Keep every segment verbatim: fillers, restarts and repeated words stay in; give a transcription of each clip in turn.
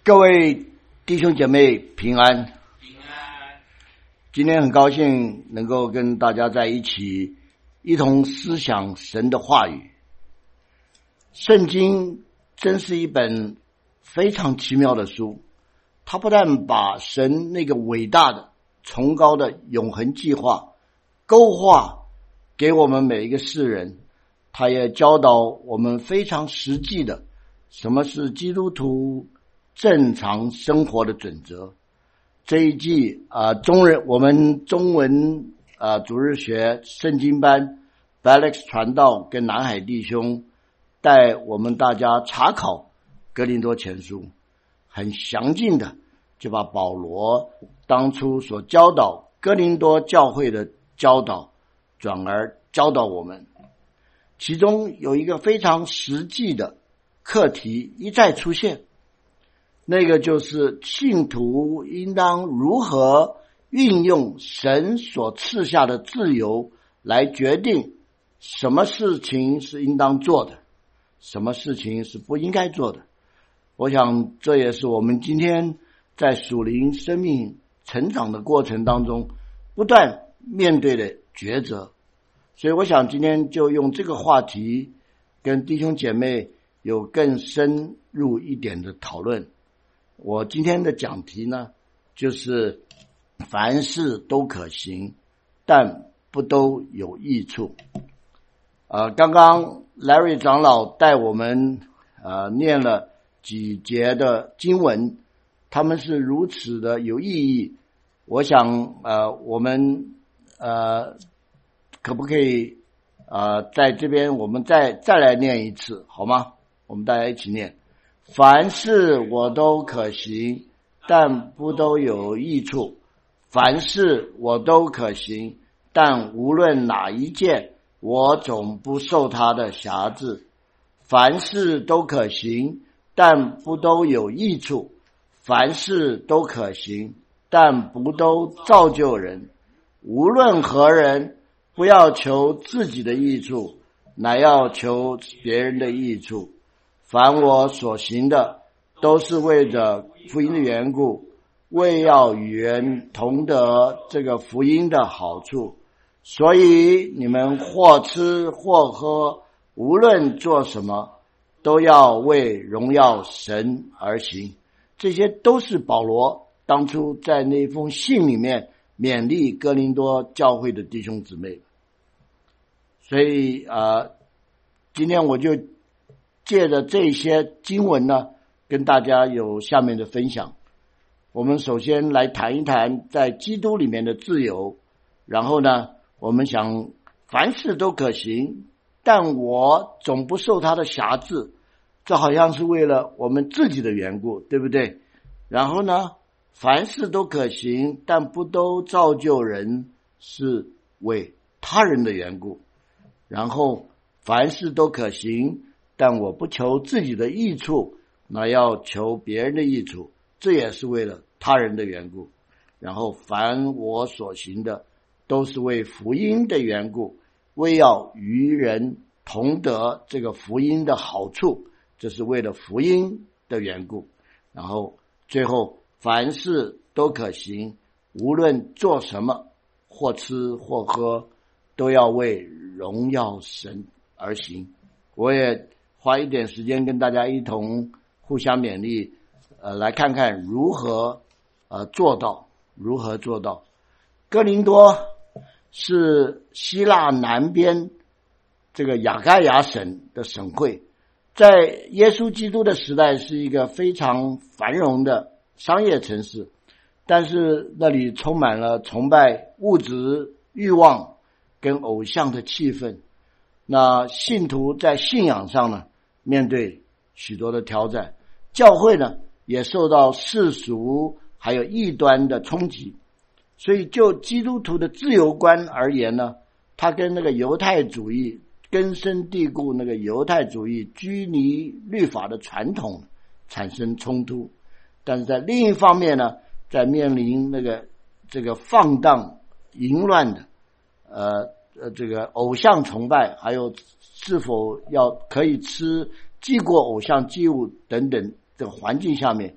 各位弟兄姐妹平安。 平安。 今天很高兴能够跟大家在一起，一同思想神的话语。圣经真是一本非常奇妙的书，它不但把神那个伟大的、崇高的永恒计划勾画给我们每一个世人，它也教导我们非常实际的什么是基督徒正常生活的准则。这一季啊、呃，中人我们中文啊、呃、主日学圣经班 Alex 传道跟南海弟兄带我们大家查考哥林多前书，很详尽的就把保罗当初所教导哥林多教会的教导转而教导我们。其中有一个非常实际的课题一再出现，那个就是信徒应当如何运用神所赐下的自由来决定什么事情是应当做的，什么事情是不应该做的。我想这也是我们今天在属灵生命成长的过程当中不断面对的抉择。所以我想今天就用这个话题跟弟兄姐妹有更深入一点的讨论。我今天的讲题呢，就是凡事都可行，但不都有益处。呃，刚刚 Larry 长老带我们呃念了几节的经文，他们是如此的有意义。我想呃我们呃可不可以呃在这边我们再再来念一次好吗？我们大家一起念。凡事我都可行，但不都有益处。凡事我都可行，但无论哪一件，我总不受它的辖制。凡事都可行，但不都有益处。凡事都可行，但不都造就人。无论何人，不要求自己的益处，乃要求别人的益处。凡我所行的，都是为着福音的缘故，为要与人同得这个福音的好处。所以你们或吃或喝，无论做什么，都要为荣耀神而行。这些都是保罗当初在那封信里面勉励哥林多教会的弟兄姊妹。所以呃，今天我就借着这些经文呢，跟大家有下面的分享。我们首先来谈一谈在基督里面的自由，然后呢，我们想凡事都可行，但我总不受他的辖制，这好像是为了我们自己的缘故，对不对？然后呢，凡事都可行，但不都造就人，是为他人的缘故。然后凡事都可行，但我不求自己的益处，那要求别人的益处，这也是为了他人的缘故。然后凡我所行的，都是为福音的缘故，为要与人同得这个福音的好处，这是为了福音的缘故。然后最后凡事都可行，无论做什么，或吃或喝，都要为荣耀神而行。我也花一点时间跟大家一同互相勉励，呃，来看看如何呃做到，如何做到。哥林多是希腊南边这个亚该亚省的省会，在耶稣基督的时代是一个非常繁荣的商业城市，但是那里充满了崇拜物质欲望跟偶像的气氛。那信徒在信仰上呢，面对许多的挑战，教会呢也受到世俗还有异端的冲击。所以就基督徒的自由观而言呢，它跟那个犹太主义根深蒂固，那个犹太主义拘泥律法的传统产生冲突。但是在另一方面呢，在面临那个这个放荡淫乱的呃呃这个偶像崇拜，还有是否要可以吃祭过偶像祭物等等这个环境下面，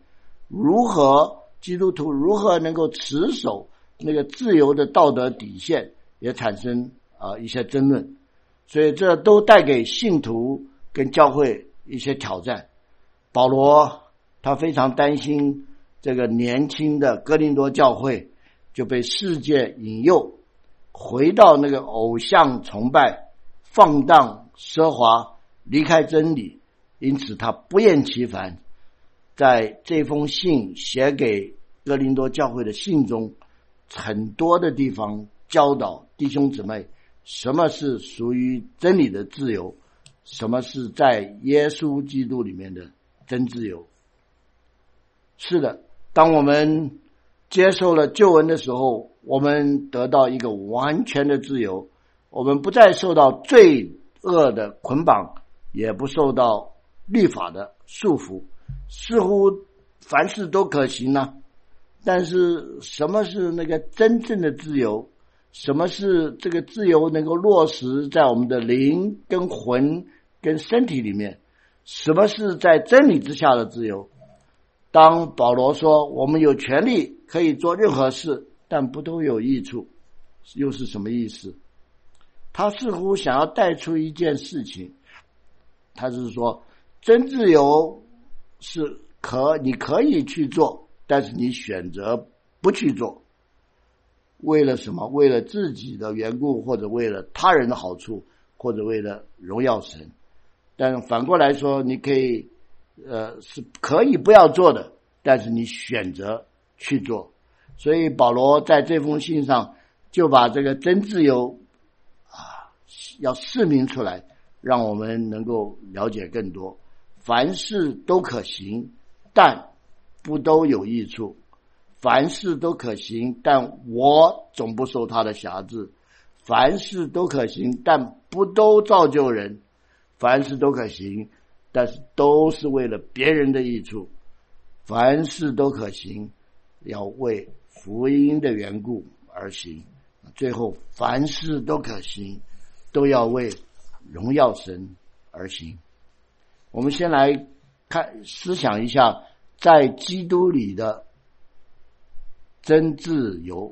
如何基督徒如何能够持守那个自由的道德底线，也产生啊、呃、一些争论，所以这都带给信徒跟教会一些挑战。保罗他非常担心这个年轻的哥林多教会就被世界引诱，回到那个偶像崇拜、放荡奢华，离开真理，因此他不厌其烦在这封信写给哥林多教会的信中，很多的地方教导弟兄姊妹什么是属于真理的自由，什么是在耶稣基督里面的真自由。是的，当我们接受了救恩的时候，我们得到一个完全的自由，我们不再受到罪恶的捆绑，也不受到律法的束缚，似乎凡事都可行呢、啊。但是什么是那个真正的自由？什么是这个自由能够落实在我们的灵跟魂跟身体里面？什么是在真理之下的自由？当保罗说我们有权利可以做任何事，但不都有益处，又是什么意思？他似乎想要带出一件事情，他是说真自由是可你可以去做，但是你选择不去做，为了什么？为了自己的缘故，或者为了他人的好处，或者为了荣耀神。但反过来说，你可以呃是可以不要做的，但是你选择去做。所以保罗在这封信上就把这个真自由啊要释明出来，让我们能够了解更多。凡事都可行，但不都有益处。凡事都可行，但我总不受他的辖制。凡事都可行，但不都造就人。凡事都可行，但是都是为了别人的益处。凡事都可行，要为福音的缘故而行。最后凡事都可行，都要为荣耀神而行。我们先来看思想一下在基督里的真自由。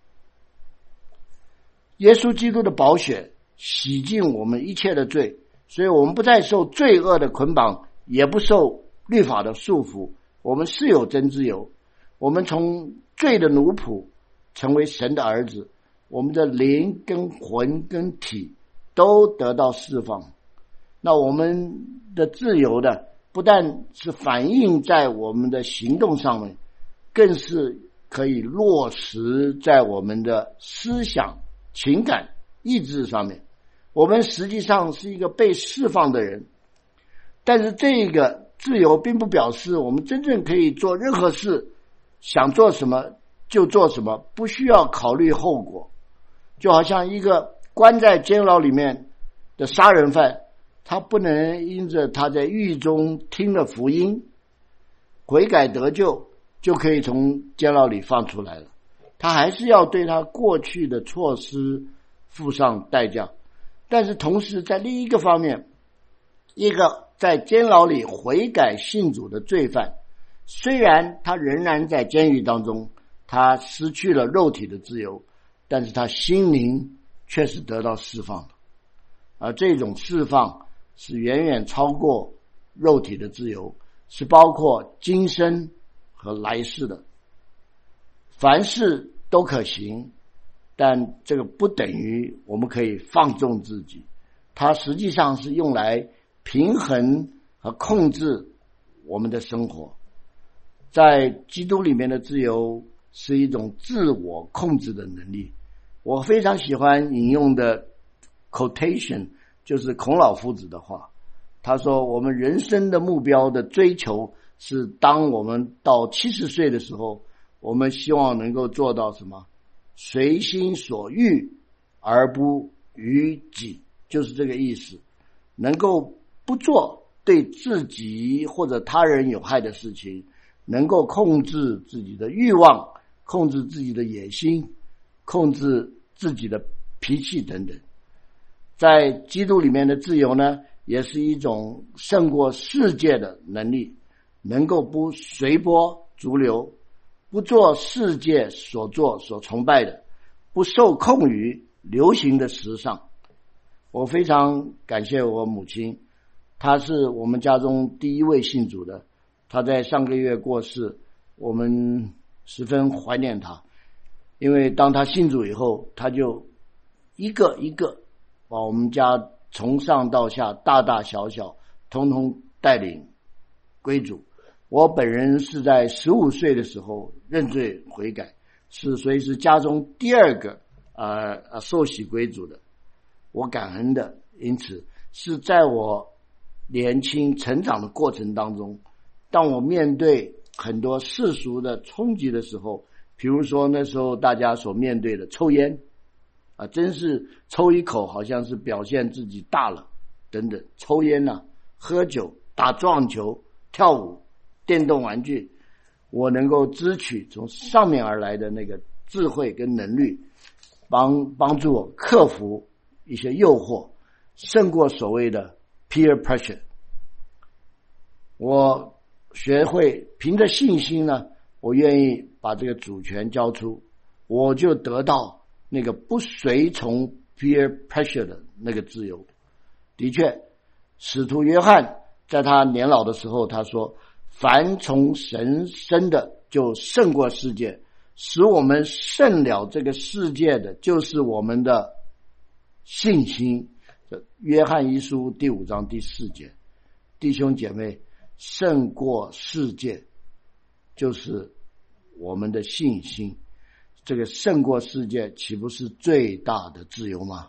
耶稣基督的宝血洗净我们一切的罪，所以我们不再受罪恶的捆绑，也不受律法的束缚，我们是有真自由。我们从罪的奴仆成为神的儿子，我们的灵跟魂跟体都得到释放。那我们的自由的不但是反映在我们的行动上面，更是可以落实在我们的思想、情感、意志上面。我们实际上是一个被释放的人，但是这个自由并不表示我们真正可以做任何事，想做什么就做什么，不需要考虑后果。就好像一个关在监牢里面的杀人犯，他不能因着他在狱中听了福音，悔改得救，就可以从监牢里放出来了。他还是要对他过去的错失付上代价。但是同时在另一个方面，一个在监牢里悔改信主的罪犯，虽然他仍然在监狱当中，他失去了肉体的自由，但是他心灵却是得到释放的。而这种释放是远远超过肉体的自由，是包括今生和来世的。凡事都可行，但这个不等于我们可以放纵自己，它实际上是用来平衡和控制我们的生活。在基督里面的自由是一种自我控制的能力。我非常喜欢引用的 quotation 就是孔老夫子的话，他说我们人生的目标的追求是当我们到七十岁的时候，我们希望能够做到什么？随心所欲而不逾己，就是这个意思。能够不做对自己或者他人有害的事情，能够控制自己的欲望，控制自己的野心，控制自己的脾气等等。在基督里面的自由呢，也是一种胜过世界的能力，能够不随波逐流，不做世界所做所崇拜的，不受控于流行的时尚。我非常感谢我母亲，她是我们家中第一位信主的，她在上个月过世，我们十分怀念她。因为当她信主以后，她就一个一个把我们家从上到下大大小小统统带领归主。我本人是在十五岁的时候认罪悔改，是所以是家中第二个呃受洗归主的。我感恩的，因此是在我年轻成长的过程当中，当我面对很多世俗的冲击的时候，比如说那时候大家所面对的抽烟啊，真是抽一口好像是表现自己大了等等，抽烟啊，喝酒，打撞球，跳舞，电动玩具，我能够支取从上面而来的那个智慧跟能力，帮帮助我克服一些诱惑，胜过所谓的 peer pressure。 我学会凭着信心呢，我愿意把这个主权交出，我就得到那个不随从 peer pressure 的那个自由。的确，使徒约翰在他年老的时候，他说凡从神生的就胜过世界，使我们胜了这个世界的就是我们的信心。约翰一书第五章第四节，弟兄姐妹，胜过世界就是我们的信心。这个胜过世界岂不是最大的自由吗？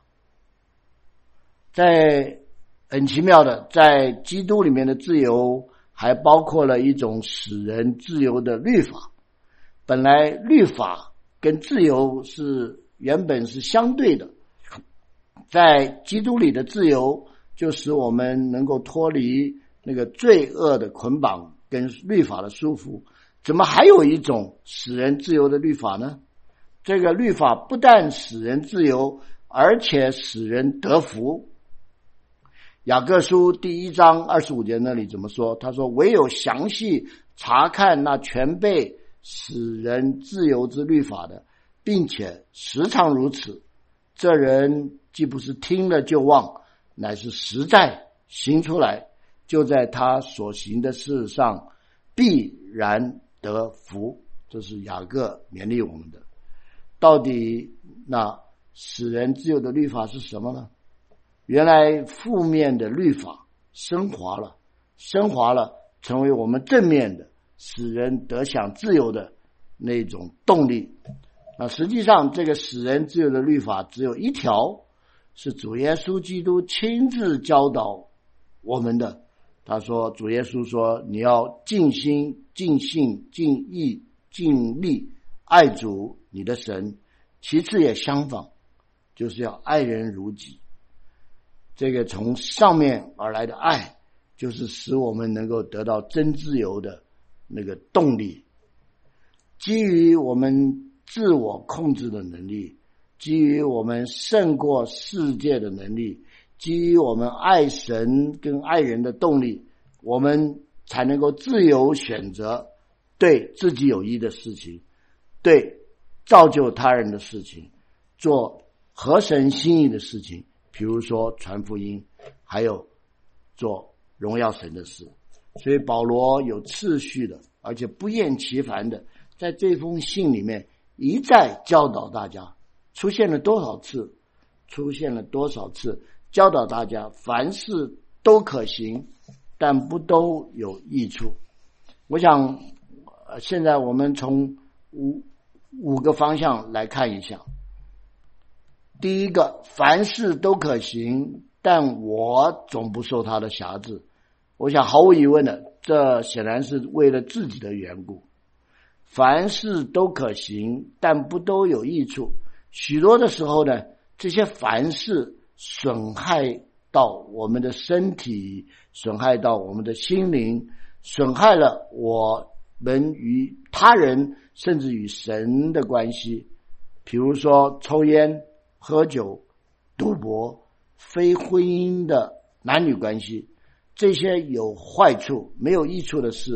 在很奇妙的，在基督里面的自由还包括了一种使人自由的律法。本来律法跟自由是原本是相对的，在基督里的自由就使我们能够脱离那个罪恶的捆绑跟律法的束缚。怎么还有一种使人自由的律法呢？这个律法不但使人自由，而且使人得福。雅各书第一章二十五节那里怎么说？他说唯有详细查看那全被使人自由之律法的，并且时常如此，这人既不是听了就忘，乃是实在行出来，就在他所行的事上必然得福。这是雅各勉励我们的。到底那使人自由的律法是什么呢？原来负面的律法升华了，升华了成为我们正面的使人得享自由的那种动力。那实际上这个使人自由的律法只有一条，是主耶稣基督亲自教导我们的。他说，主耶稣说，你要尽心尽性尽意尽力爱主你的神，其次也相仿，就是要爱人如己。这个从上面而来的爱，就是使我们能够得到真自由的那个动力。基于我们自我控制的能力，基于我们胜过世界的能力，基于我们爱神跟爱人的动力，我们才能够自由选择对自己有益的事情，对造就他人的事情，做合神心意的事情，比如说传福音，还有做荣耀神的事。所以保罗有次序的，而且不厌其烦的在这封信里面一再教导大家，出现了多少次出现了多少次教导大家凡事都可行，但不都有益处。我想现在我们从五五个方向来看一下。第一个，凡事都可行，但我总不受他的辖制。我想毫无疑问的，这显然是为了自己的缘故。凡事都可行，但不都有益处。许多的时候呢，这些凡事损害到我们的身体，损害到我们的心灵，损害了我们与他人甚至与神的关系。比如说抽烟、喝酒、赌博、非婚姻的男女关系，这些有坏处没有益处的事，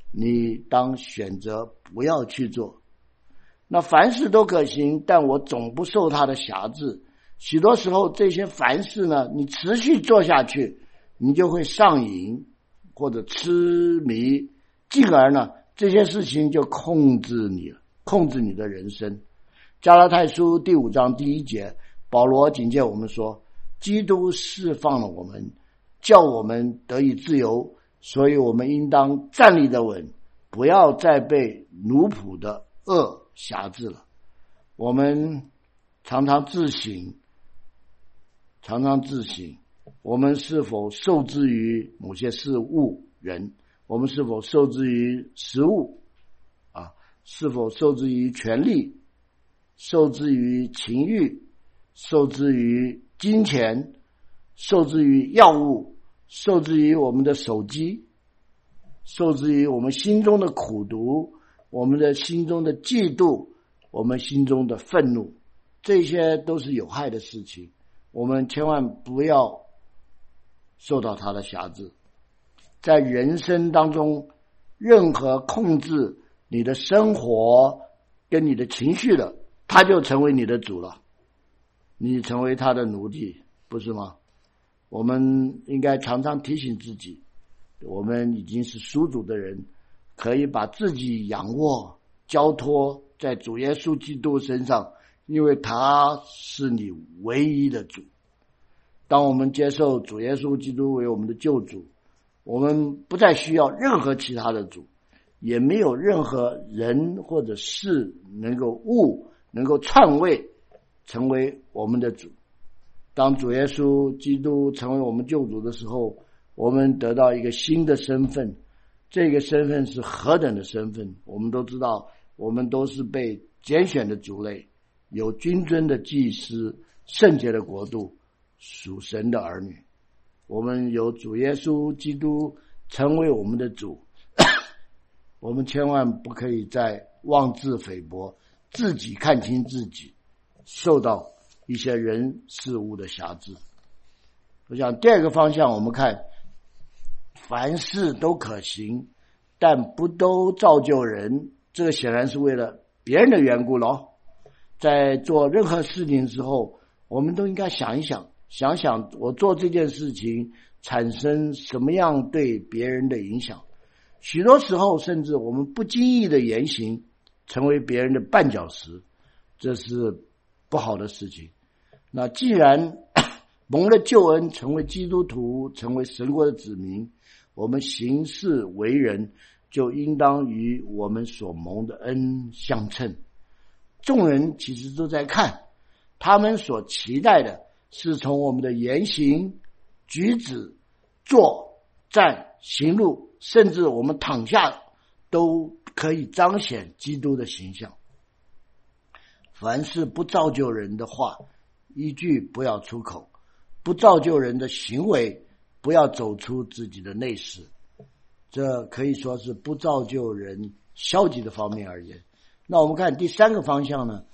你当选择不要去做。那凡事都可行，但我总不受它的辖制。许多时候这些凡事呢，你持续做下去，你就会上瘾或者痴迷，进而呢这些事情就控制你了，控制你的人生。加拉太书第五章第一节，保罗警戒我们说，基督释放了我们，叫我们得以自由，所以我们应当站立得稳，不要再被奴仆的恶辖制了。我们常常自省，常常自省，我们是否受制于某些事物人？我们是否受制于食物啊？是否受制于权力？受制于情欲？受制于金钱？受制于药物？受制于我们的手机？受制于我们心中的苦毒？我们的心中的嫉妒？我们心中的愤怒？这些都是有害的事情，我们千万不要受到它的辖制。在人生当中，任何控制你的生活跟你的情绪的，他就成为你的主了，你成为他的奴隶，不是吗？我们应该常常提醒自己，我们已经是属主的人，可以把自己仰卧交托在主耶稣基督身上，因为他是你唯一的主。当我们接受主耶稣基督为我们的救主，我们不再需要任何其他的主，也没有任何人或者事能够物能够篡位成为我们的主。当主耶稣基督成为我们救主的时候，我们得到一个新的身份，这个身份是何等的身份？我们都知道，我们都是被拣选的族类，有君尊的祭司，圣洁的国度，属神的儿女。我们有主耶稣基督成为我们的主，我们千万不可以再妄自菲薄，自己看清自己，受到一些人事物的辖制。我想第二个方向，我们看凡事都可行，但不都造就人，这个显然是为了别人的缘故咯。在做任何事情的时候，我们都应该想一想，想想我做这件事情产生什么样对别人的影响。许多时候甚至我们不经意的言行成为别人的绊脚石，这是不好的事情。那既然蒙了救恩，成为基督徒，成为神国的子民，我们行事为人就应当与我们所蒙的恩相称。众人其实都在看，他们所期待的是从我们的言行举止、坐站行路，甚至我们躺下都可以彰显基督的形象。凡是不造就人的话，一句不要出口；不造就人的行为，不要走出自己的内室。这可以说是不造就人消极的方面而言。那我们看第三个方向呢，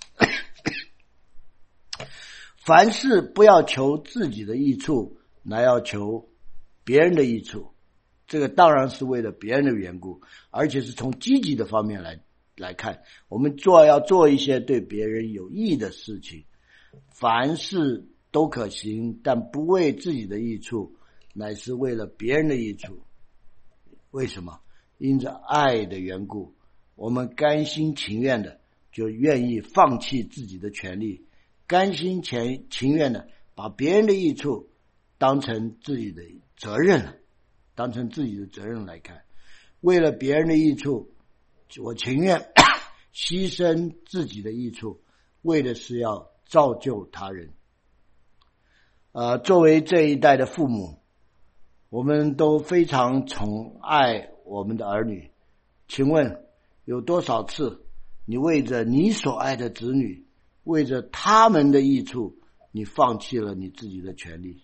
凡事不要求自己的益处，乃要求别人的益处。这个当然是为了别人的缘故，而且是从积极的方面来来看，我们做要做一些对别人有益的事情。凡事都可行，但不为自己的益处，乃是为了别人的益处。为什么？因着爱的缘故，我们甘心情愿的就愿意放弃自己的权利，甘心情愿的把别人的益处当成自己的责任了，当成自己的责任来看。为了别人的益处，我情愿牺牲自己的益处，为的是要造就他人。呃，作为这一代的父母，我们都非常宠爱我们的儿女。请问有多少次你为着你所爱的子女，为着他们的益处，你放弃了你自己的权利？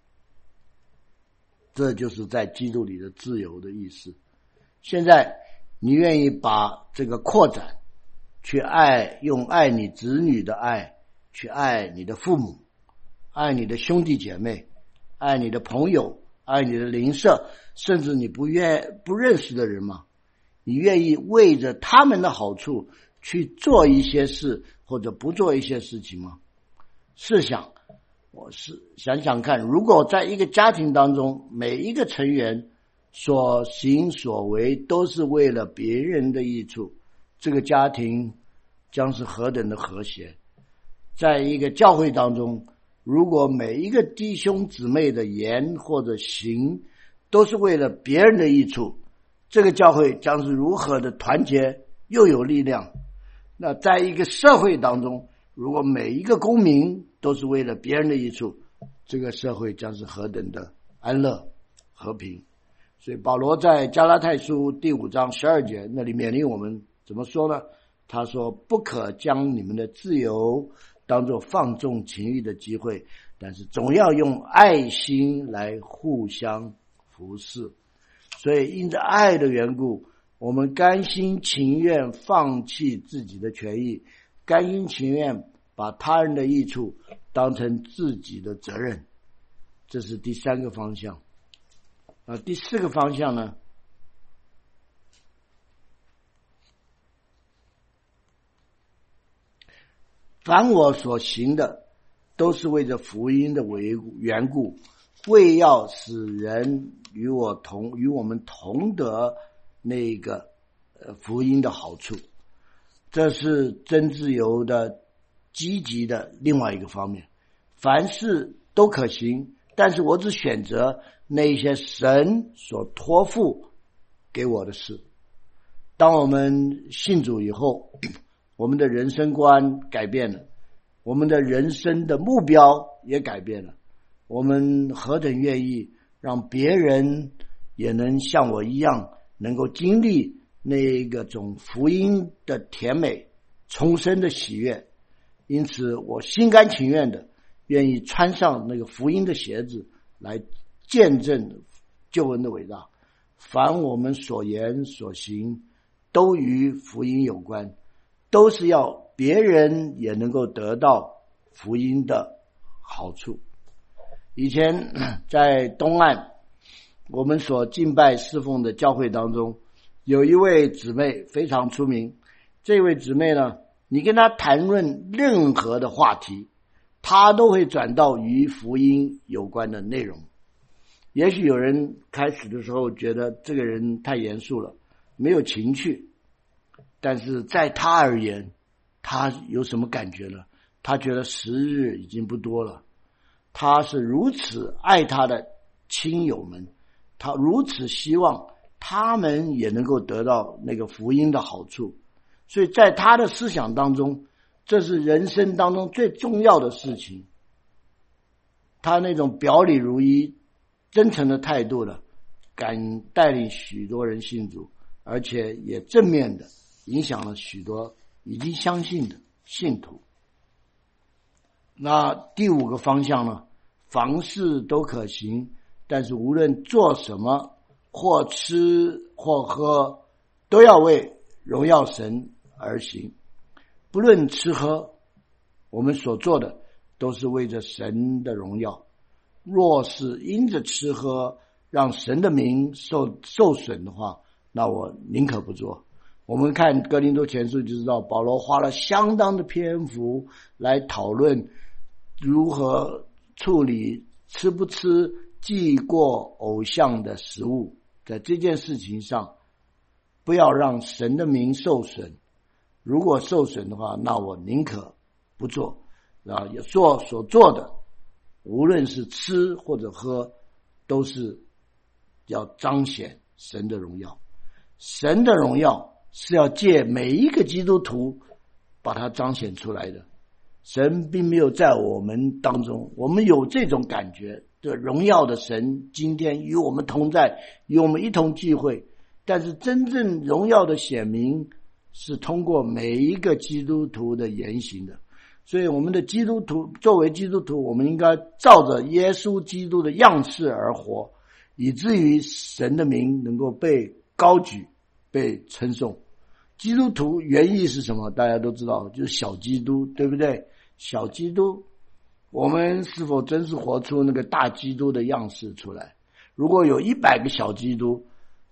这就是在基督里的自由的意思。现在你愿意把这个扩展，去爱，用爱你子女的爱去爱你的父母，爱你的兄弟姐妹，爱你的朋友，爱你的邻舍，甚至你不愿不认识的人吗？ 你愿意为着他们的好处去做一些事或者不做一些事情吗？试想，我是想想看，如果在一个家庭当中，每一个成员所行所为都是为了别人的益处，这个家庭将是何等的和谐。在一个教会当中，如果每一个弟兄姊妹的言或者行都是为了别人的益处，这个教会将是如何的团结又有力量。那在一个社会当中，如果每一个公民都是为了别人的益处，这个社会将是何等的安乐和平。所以保罗在加拉太书第五章十二节那里勉励我们怎么说呢？他说，不可将你们的自由当作放纵情欲的机会，但是总要用爱心来互相服侍。所以因着爱的缘故，我们甘心情愿放弃自己的权益，甘心情愿把他人的益处当成自己的责任。这是第三个方向。啊，第四个方向呢，凡我所行的都是为着福音的缘故，为要使人与我同与我们同得那个呃福音的好处。这是真自由的积极的另外一个方面。凡事都可行，但是我只选择那些神所托付给我的事。当我们信主以后，我们的人生观改变了，我们的人生的目标也改变了。我们何等愿意让别人也能像我一样，能够经历那个种福音的甜美，重生的喜悦。因此我心甘情愿的愿意穿上那个福音的鞋子，来见证救恩的伟大。凡我们所言所行都与福音有关，都是要别人也能够得到福音的好处。以前在东岸我们所敬拜侍奉的教会当中，有一位姊妹非常出名。这位姊妹呢，你跟她谈论任何的话题，她都会转到与福音有关的内容。也许有人开始的时候觉得这个人太严肃了，没有情趣，但是在他而言，他有什么感觉呢？他觉得时日已经不多了，他是如此爱他的亲友们，他如此希望他们也能够得到那个福音的好处。所以在他的思想当中，这是人生当中最重要的事情。他那种表里如一真诚的态度呢，敢带领许多人信主，而且也正面的影响了许多已经相信的信徒。那第五个方向呢，凡事都可行，但是无论做什么，或吃或喝，都要为荣耀神而行。不论吃喝，我们所做的都是为着神的荣耀。若是因着吃喝让神的名受受损的话，那我宁可不做。我们看哥林多前书就知道，保罗花了相当的篇幅来讨论如何处理吃不吃祭过偶像的食物。在这件事情上，不要让神的名受损。如果受损的话，那我宁可不做。啊，做所做的，无论是吃或者喝，都是要彰显神的荣耀。神的荣耀是要借每一个基督徒把它彰显出来的。神并没有在我们当中，我们有这种感觉的荣耀的神今天与我们同在，与我们一同聚会，但是真正荣耀的显明是通过每一个基督徒的言行的。所以我们的基督徒，作为基督徒，我们应该照着耶稣基督的样式而活，以至于神的名能够被高举，被称颂。基督徒原意是什么？大家都知道，就是小基督，对不对？小基督，我们是否真是活出那个大基督的样式出来？如果有一百个小基督，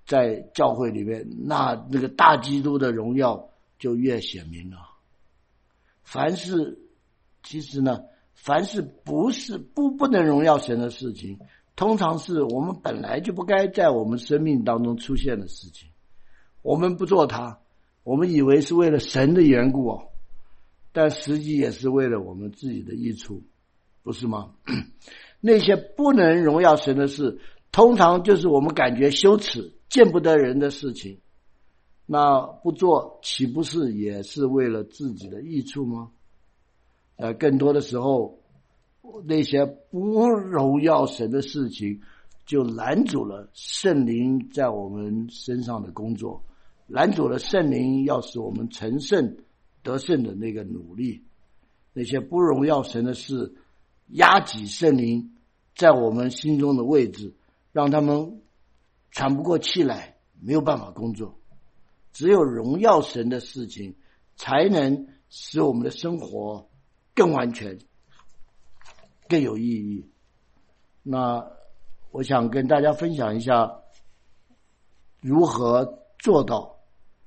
在教会里面，那那个大基督的荣耀就越显明了。凡是其实呢，凡是不是不不能荣耀神的事情，通常是我们本来就不该在我们生命当中出现的事情。我们不做它，我们以为是为了神的缘故哦，但实际也是为了我们自己的益处，不是吗？那些不能荣耀神的事，通常就是我们感觉羞耻、见不得人的事情。那不做，岂不是也是为了自己的益处吗？呃，更多的时候，那些不荣耀神的事情，就拦阻了圣灵在我们身上的工作，拦阻了圣灵要使我们成圣得胜的那个努力。那些不荣耀神的事，压挤圣灵在我们心中的位置，让他们喘不过气来，没有办法工作。只有荣耀神的事情，才能使我们的生活更完全，更有意义。那我想跟大家分享一下如何做到。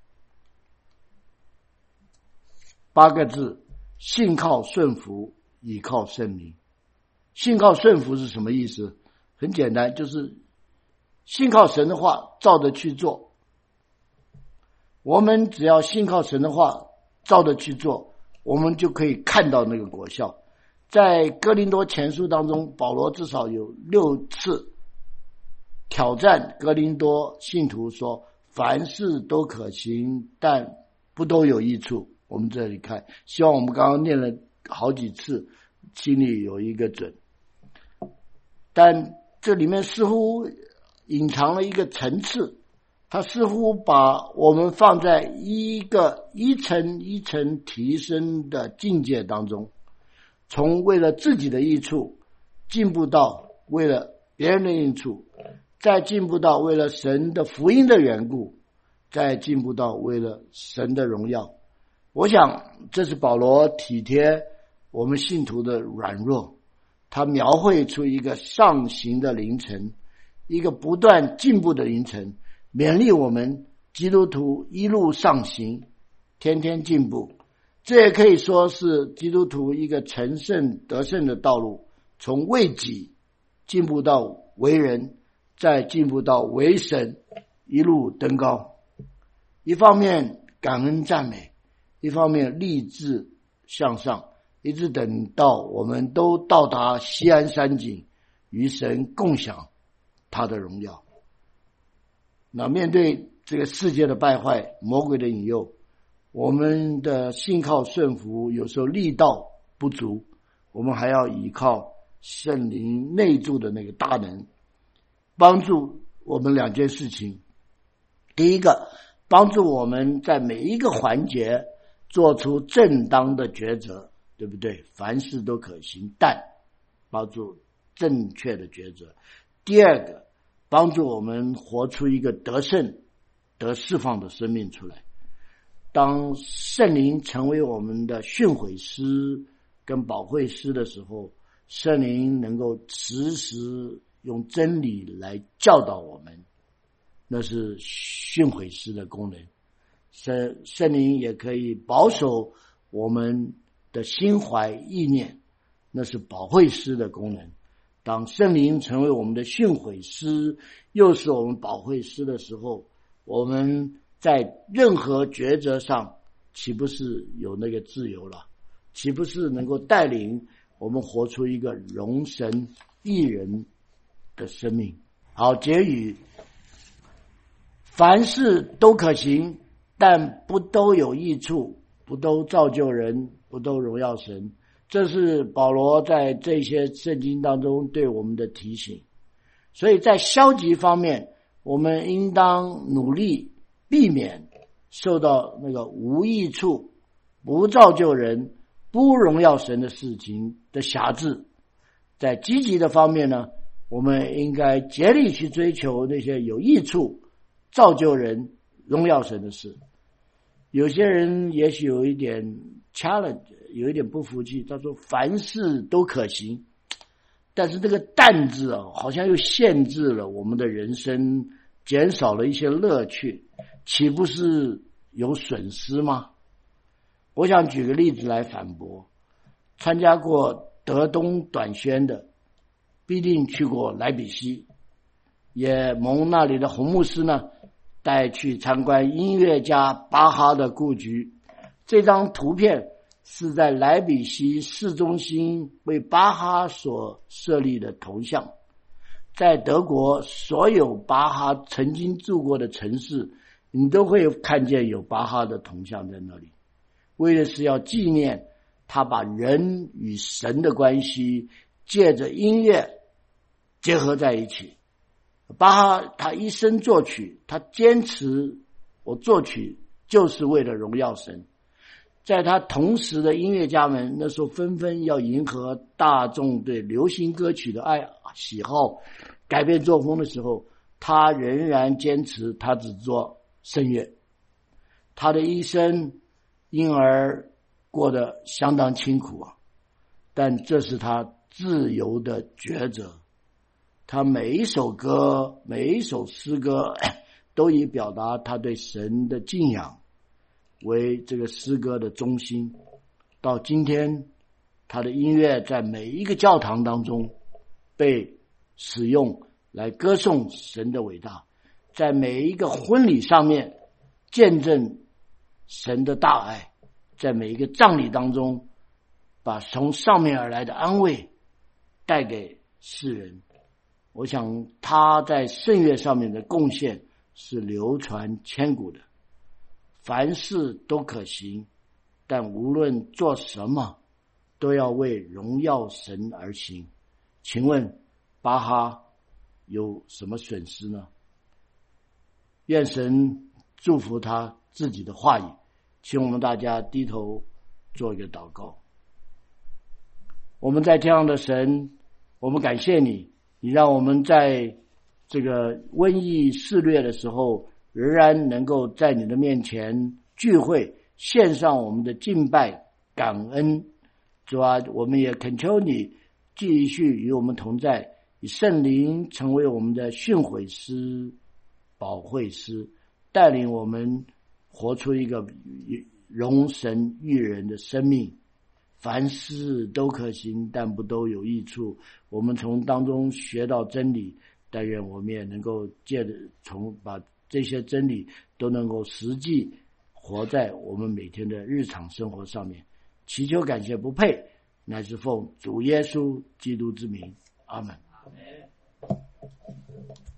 八个字：信靠顺服，倚靠圣灵。信靠顺服是什么意思？很简单，就是信靠神的话，照着去做。我们只要信靠神的话，照着去做，我们就可以看到那个果效。在哥林多前书当中，保罗至少有六次挑战哥林多信徒说，凡事都可行，但不都有益处。我们这里看，希望我们刚刚念了好几次，心里有一个准。但这里面似乎隐藏了一个层次，它似乎把我们放在一个一层一层提升的境界当中，从为了自己的益处进步到为了别人的益处，再进步到为了神的福音的缘故，再进步到为了神的荣耀。我想这是保罗体贴我们信徒的软弱，他描绘出一个上行的凌晨，一个不断进步的凌晨，勉励我们基督徒一路上行，天天进步。这也可以说是基督徒一个成圣得胜的道路，从为己进步到为人，再进步到为神，一路登高。一方面感恩赞美，一方面立志向上，一直等到我们都到达锡安山顶，与神共享他的荣耀。那面对这个世界的败坏，魔鬼的引诱，我们的信靠顺服有时候力道不足，我们还要依靠圣灵内住的那个大能，帮助我们两件事情。第一个，帮助我们在每一个环节做出正当的抉择，对不对？凡事都可行，但帮助正确的抉择。第二个，帮助我们活出一个得胜得释放的生命出来。当圣灵成为我们的训诲师跟保惠师的时候，圣灵能够时时用真理来教导我们，那是训诲师的功能。圣圣灵也可以保守我们的心怀意念，那是保惠师的功能。当圣灵成为我们的训诲师，又是我们保惠师的时候，我们在任何抉择上岂不是有那个自由了？岂不是能够带领我们活出一个荣神益人的生命？好，结语：凡事都可行，但不都有益处，不都造就人，不都荣耀神。这是保罗在这些圣经当中对我们的提醒。所以在消极方面，我们应当努力避免受到那个无益处、不造就人、不荣耀神的事情的辖制。在积极的方面呢，我们应该竭力去追求那些有益处、造就人、荣耀神的事。有些人也许有一点 challenge， 有一点不服气，他说凡事都可行，但是这个但字啊，好像又限制了我们的人生减少了一些乐趣，岂不是有损失吗？我想举个例子来反驳。参加过德东短宣的必定去过莱比锡，也蒙那里的洪牧师呢带去参观音乐家巴哈的故居。这张图片是在莱比锡市中心为巴哈所设立的铜像。在德国所有巴哈曾经住过的城市，你都会看见有巴哈的铜像在那里，为的是要纪念他把人与神的关系借着音乐结合在一起。巴哈他一生作曲，他坚持我作曲就是为了荣耀神。在他同时的音乐家们那时候纷纷要迎合大众对流行歌曲的爱喜好，改变作风的时候，他仍然坚持他只做声乐。他的一生因而过得相当清苦啊，但这是他自由的抉择。他每一首歌，每一首诗歌都以表达他对神的敬仰为这个诗歌的中心。到今天，他的音乐在每一个教堂当中被使用来歌颂神的伟大，在每一个婚礼上面见证神的大爱，在每一个葬礼当中把从上面而来的安慰带给世人。我想他在圣乐上面的贡献是流传千古的。凡事都可行，但无论做什么都要为荣耀神而行。请问巴哈有什么损失呢？愿神祝福他自己的话语。请我们大家低头做一个祷告。我们在天上的神，我们感谢你，你让我们在这个瘟疫肆虐的时候仍然能够在你的面前聚会，献上我们的敬拜感恩。主啊，我们也恳求你继续与我们同在，以圣灵成为我们的训诲师、保惠师，带领我们活出一个荣神益人的生命。凡事都可行，但不都有益处。我们从当中学到真理，但愿我们也能够借着从把这些真理都能够实际活在我们每天的日常生活上面。祈求感谢不配，乃是奉主耶稣基督之名，阿们。